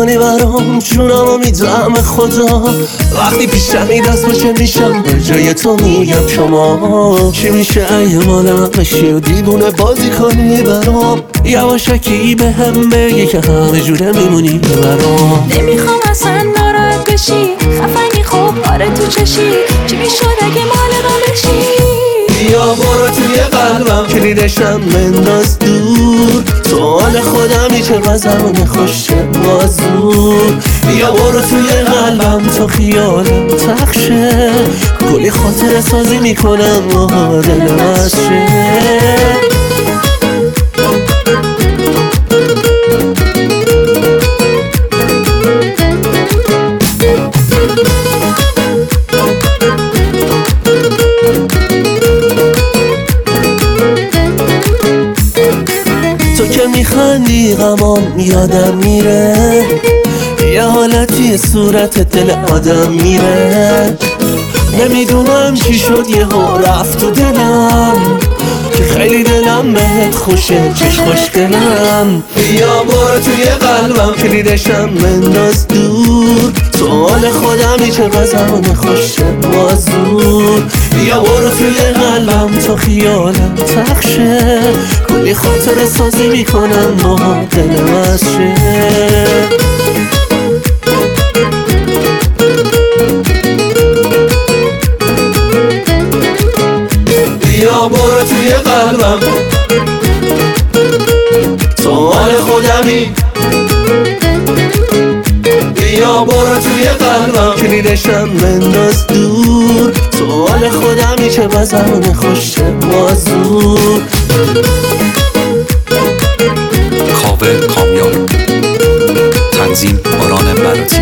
میکنی برام، جونمو میدم خدا. وقتی پیشمی دست باشه میشم به جای تو میگم شما. چی میشه اگه مالم بشی و دیوونه بازی کنی برام؟ یواشکی به هم بگی که همه جوره میمونی برام. نمیخوام اصلا ناراحت بشی، خفنی خوب آره تو چشی. چی میشد اگه مال ما بشی؟ بیا برو توی قلبم کلیدشم بنداز دور. تو حال خودمی چه زمان خوشه بازور. بیا برو توی قلبم تو خیالم تخشه، کلی خاطر سازی میکنم و دلم از شه. تو که میخندی غمام یادم میره، یه حالتی صورت دل آدم میره. نمیدونم چی شد یهو رفت تو دلم، که خیلی دلم بهت خوشه چش خوشگلم. بیا برو توی قلبم کلیدشم بنداز دور. تو حال خودمی چه زمان خوشه بازور. بیا برو توی قلبم تو خیالم تخشه، کلی خاطر سازی میکنم با دلم از شه. بیا برو توی قلبم تو حال خودمی. بیا برو توی قلبم کلیدشم بنداز دور. تو حال خودمی چه زمان خوشه بازور. کاوه کامیار، تنظیم باران براتی.